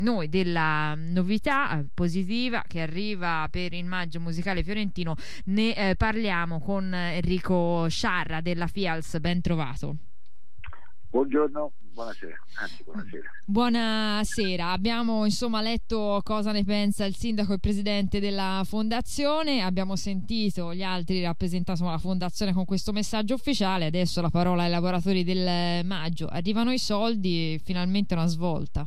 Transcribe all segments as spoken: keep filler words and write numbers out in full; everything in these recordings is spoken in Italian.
noi della novità eh, positiva che arriva per il Maggio Musicale Fiorentino. Ne eh, parliamo con Enrico Sciarra della FIALS. Ben trovato. Buongiorno, buonasera, anzi buonasera. Buonasera, abbiamo insomma letto cosa ne pensa il sindaco e il presidente della fondazione, abbiamo sentito gli altri rappresentanti della fondazione con questo messaggio ufficiale, adesso la parola ai lavoratori del Maggio. Arrivano i soldi, finalmente una svolta.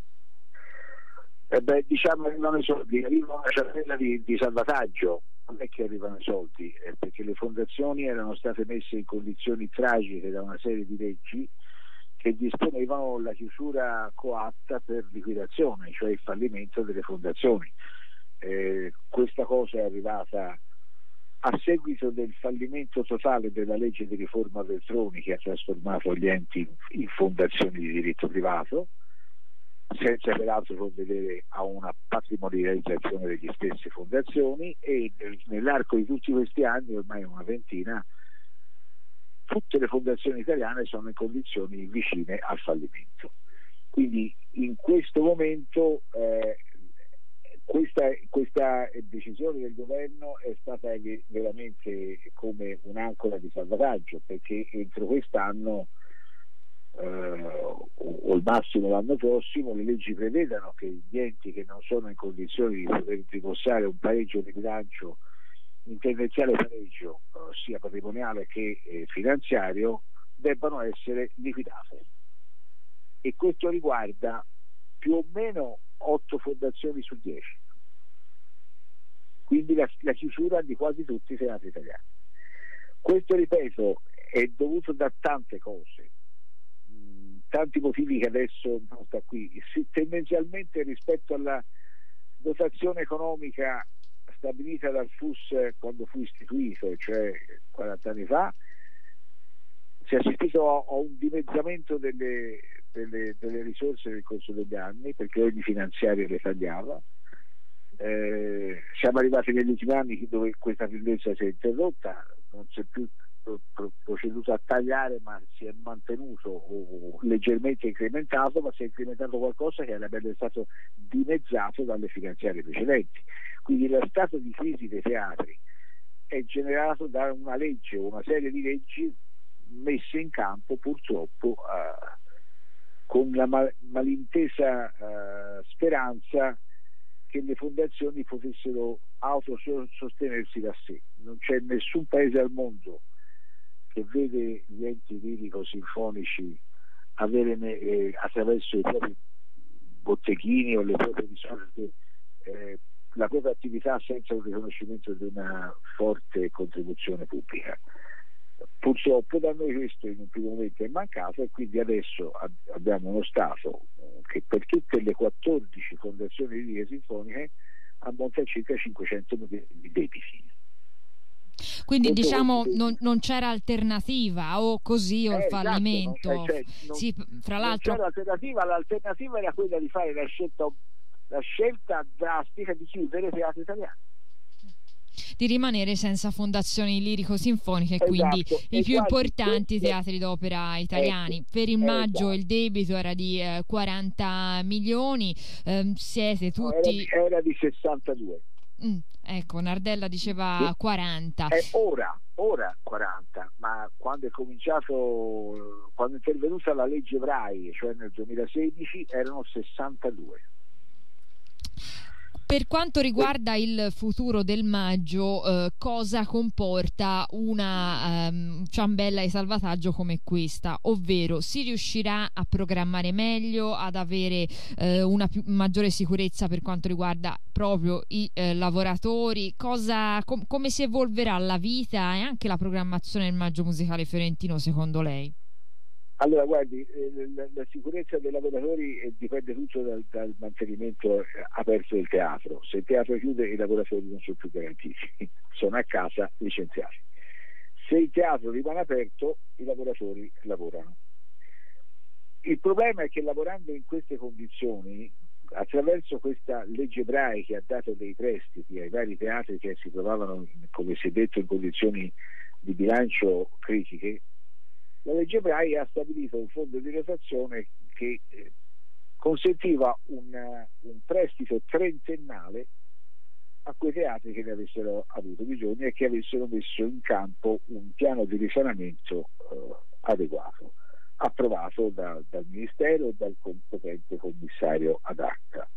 Eh beh, diciamo arrivano i soldi, arriva una ciambella di, di salvataggio, non è che arrivano i soldi, è perché le fondazioni erano state messe in condizioni tragiche da una serie di leggi che disponevano la chiusura coatta per liquidazione, cioè il fallimento delle fondazioni. Eh, questa cosa è arrivata a seguito del fallimento totale della legge di riforma Veltroni, che ha trasformato gli enti in fondazioni di diritto privato, senza peraltro provvedere a una patrimonializzazione delle stesse fondazioni, e nell'arco di tutti questi anni, ormai una ventina, tutte le fondazioni italiane sono in condizioni vicine al fallimento. Quindi in questo momento eh, questa, questa decisione del governo è stata veramente come un'ancora di salvataggio, perché entro quest'anno eh, o al massimo l'anno prossimo le leggi prevedano che gli enti che non sono in condizioni di poter rimborsare un pareggio di bilancio, in tendenziale pareggio eh, sia patrimoniale che eh, finanziario, debbano essere liquidate, e questo riguarda più o meno otto fondazioni su dieci, quindi la, la chiusura di quasi tutti i teatri italiani. Questo, ripeto, è dovuto da tante cose, mh, tanti motivi che adesso non sta qui. Si, tendenzialmente rispetto alla dotazione economica stabilita dal F U S quando fu istituito, cioè quaranta anni fa, si è assistito a, a un dimezzamento delle, delle, delle risorse nel corso degli anni, perché ogni finanziario le tagliava. Eh, siamo arrivati negli ultimi anni dove questa tendenza si è interrotta, non si è più pro, pro, proceduto a tagliare, ma si è mantenuto o leggermente incrementato, ma si è incrementato qualcosa che avrebbe stato dimezzato dalle finanziarie precedenti. Quindi lo stato di crisi dei teatri è generato da una legge o una serie di leggi messe in campo purtroppo eh, con la mal- malintesa eh, speranza che le fondazioni potessero autosostenersi da sé. Non c'è nessun paese al mondo che vede gli enti lirico-sinfonici avere eh, attraverso i propri botteghini o le proprie risorse eh, la propria attività senza un riconoscimento di una forte contribuzione pubblica. Purtroppo da noi questo in un primo momento è mancato, e quindi adesso abbiamo uno Stato che per tutte le quattordici fondazioni liriche sinfoniche ammonta a circa cinquecento milioni di debiti. Quindi Questo diciamo questo... non, non c'era alternativa, o così o eh, il fallimento. Esatto, non, cioè, non, sì, fra non l'altro c'era alternativa. L'alternativa era quella di fare la scelta, la scelta drastica di chiudere i teatri italiani, di rimanere senza fondazioni lirico-sinfoniche, e esatto, quindi i e più guardi, importanti questo... teatri d'opera italiani. Ecco, per il maggio esatto. il debito era di eh, quaranta milioni, eh, siete no, tutti... era, era di sessantadue. Mm, ecco, Nardella diceva quaranta. È ora, ora quaranta, ma quando è cominciato, quando è intervenuta la legge Brai, cioè nel duemilasedici, erano sessantadue. Per quanto riguarda il futuro del Maggio, eh, cosa comporta una um, ciambella di salvataggio come questa? Ovvero, si riuscirà a programmare meglio, ad avere eh, una più, maggiore sicurezza per quanto riguarda proprio i eh, lavoratori? Cosa, com- come si evolverà la vita e anche la programmazione del Maggio Musicale Fiorentino, secondo lei? Allora, guardi, eh, la, la sicurezza dei lavoratori eh, dipende tutto dal, dal mantenimento eh, aperto del teatro. Se il teatro chiude, i lavoratori non sono più garantiti, sono a casa licenziati. Se il teatro rimane aperto, i lavoratori lavorano. Il problema è che lavorando in queste condizioni, attraverso questa legge Brai che ha dato dei prestiti ai vari teatri che si trovavano, come si è detto, in condizioni di bilancio critiche, la legge Brai ha stabilito un fondo di rotazione che eh, consentiva un, un prestito trentennale a quei teatri che ne avessero avuto bisogno e che avessero messo in campo un piano di risanamento eh, adeguato, approvato da, dal Ministero e dal competente commissario ad acta.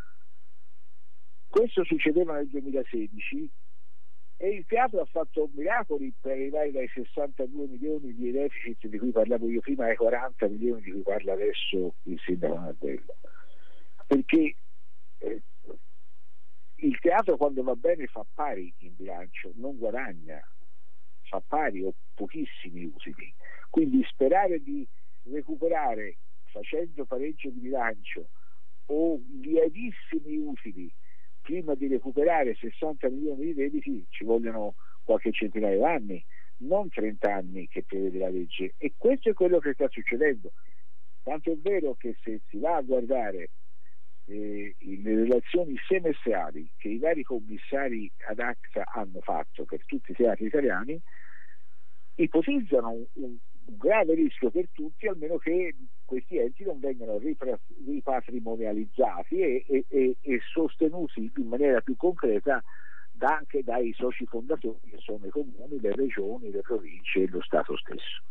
Questo succedeva nel duemilasedici e il teatro ha fatto miracoli per arrivare dai sessantadue milioni di deficit di cui parlavo io prima ai quaranta milioni di cui parla adesso il sindaco Nardello, perché eh, il teatro quando va bene fa pari in bilancio, non guadagna, fa pari o pochissimi utili, quindi sperare di recuperare facendo pareggio di bilancio o lievissimi utili prima di recuperare sessanta milioni di debiti ci vogliono qualche centinaia di anni, non trenta anni che prevede la legge, e questo è quello che sta succedendo. Tanto è vero che se si va a guardare eh, le relazioni semestrali che i vari commissari ad acta hanno fatto per tutti i teatri italiani, ipotizzano un, un, un grave rischio per tutti, almeno che questi enti non vengano ripatrimonializzati e, e, e, e sostenuti in maniera più concreta da, anche dai soci fondatori che sono i comuni, le regioni, le province e lo Stato stesso.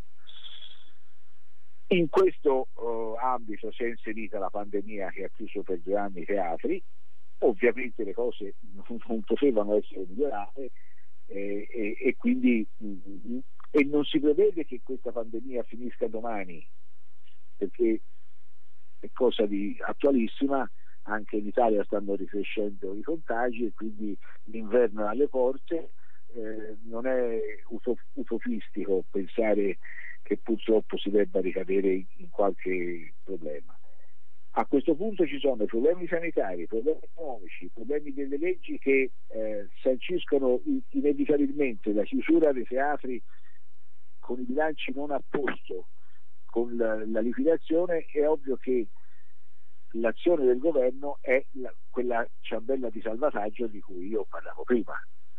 In questo uh, ambito si è inserita la pandemia che ha chiuso per due anni i teatri. Ovviamente le cose non, non potevano essere migliorate eh, e, e quindi mh, e non si prevede che questa pandemia finisca domani, perché è cosa di attualissima, anche in Italia stanno ricrescendo i contagi e quindi l'inverno è alle porte. Eh, non è utopistico pensare che purtroppo si debba ricadere in, in qualche problema. A questo punto ci sono problemi sanitari, problemi economici, problemi delle leggi che eh, sanciscono inevitabilmente la chiusura dei teatri con i bilanci non a posto, con la, la liquidazione. È ovvio che l'azione del governo è la, quella ciambella di salvataggio di cui io parlavo prima.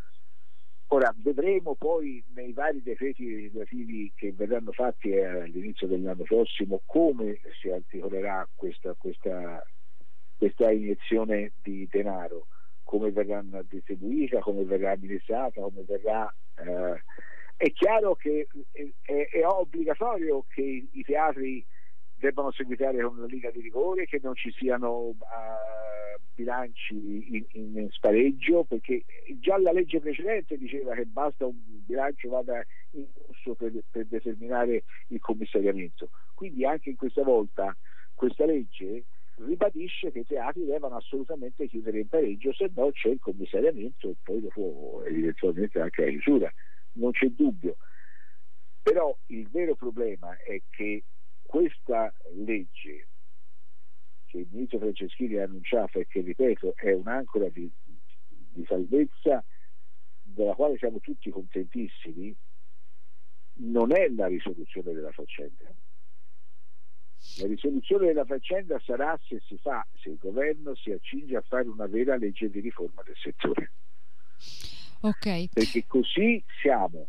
Ora vedremo poi nei vari decreti legislativi che verranno fatti all'inizio dell'anno prossimo come si articolerà questa, questa, questa iniezione di denaro, come verrà distribuita, come verrà amministrata, come verrà... Eh, è chiaro che è, è obbligatorio che i, i teatri debbano seguitare con la linea di rigore, che non ci siano uh, bilanci in, in spareggio, perché già la legge precedente diceva che basta un bilancio vada in corso per, per determinare il commissariamento. Quindi anche in questa volta questa legge ribadisce che i teatri devono assolutamente chiudere in pareggio, se no c'è il commissariamento e poi dopo eventualmente anche la chiusura, non c'è dubbio. Però il vero problema è che questa legge che il ministro Franceschini ha annunciato e che, ripeto, è un'ancora di, di salvezza della quale siamo tutti contentissimi, non è la risoluzione della faccenda. La risoluzione della faccenda sarà se si fa, se il governo si accinge a fare una vera legge di riforma del settore. Okay. Perché così siamo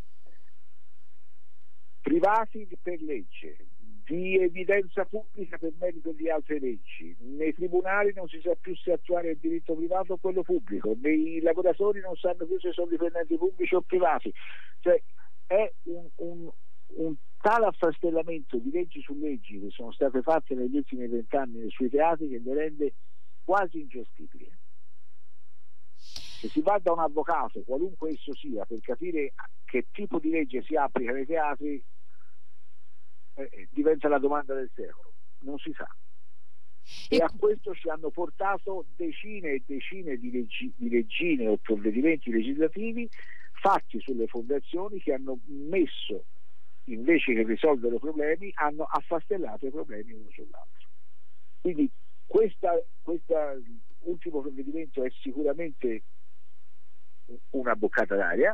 privati per legge di evidenza pubblica per merito di altre leggi. Nei tribunali non si sa più se attuare il diritto privato o quello pubblico, nei lavoratori non sanno più se sono dipendenti pubblici o privati. Cioè è un, un, un tale affastellamento di leggi su leggi che sono state fatte negli ultimi vent'anni sui teatri che le rende quasi ingestibili. Se si va da un avvocato, qualunque esso sia, per capire che tipo di legge si applica nei teatri, eh, diventa la domanda del secolo, non si sa. E, e a questo ci hanno portato decine e decine di, leggi, di leggine o provvedimenti legislativi fatti sulle fondazioni che hanno messo, invece che risolvere i problemi, hanno affastellato i problemi uno sull'altro. Quindi questa, questa ultimo provvedimento è sicuramente una boccata d'aria,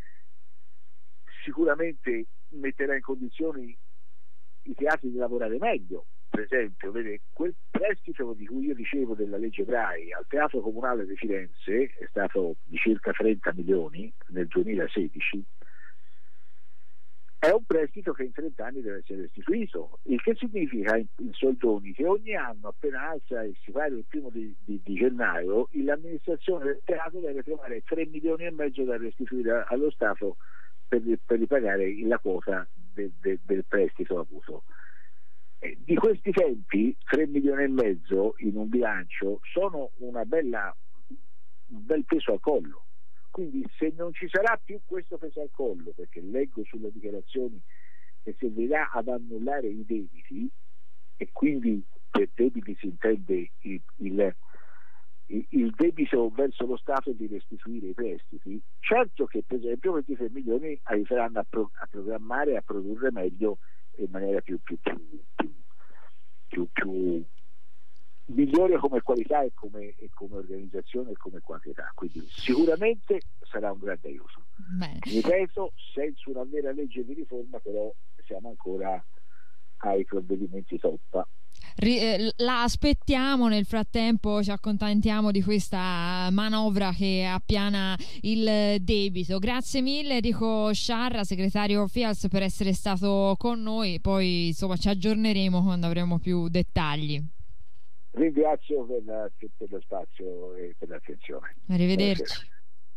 sicuramente metterà in condizioni i teatri di lavorare meglio. Per esempio, vede, quel prestito di cui io dicevo della legge Brai al Teatro Comunale di Firenze è stato di circa trenta milioni nel duemilasedici, è un prestito che in trenta anni deve essere restituito, il che significa in, in soldoni che ogni anno, appena alza e si pare il primo di, di, di gennaio, l'amministrazione del teatro deve trovare tre milioni e mezzo da restituire allo Stato per, per ripagare la quota de, de, del prestito avuto. Eh, di questi tempi tre milioni e mezzo in un bilancio sono una bella, un bel peso al collo. Quindi se non ci sarà più questo peso al collo, perché leggo sulle dichiarazioni che servirà ad annullare i debiti, e quindi per debiti si intende il, il, il debito verso lo Stato di restituire i prestiti, certo che per esempio ventitré milioni aiuteranno a, pro, a programmare e a produrre meglio in maniera più, più, più, più, più, più migliore come qualità e come, e come organizzazione e come quantità, quindi sicuramente sarà un grande aiuto. Bene. Ripeto, senza una vera legge di riforma però siamo ancora ai provvedimenti toppa. La aspettiamo, nel frattempo ci accontentiamo di questa manovra che appiana il debito. Grazie mille Enrico Sciarra, segretario FIALS, per essere stato con noi, poi insomma ci aggiorneremo quando avremo più dettagli. Ringrazio per, la, per lo spazio e per l'attenzione. Arrivederci. Grazie.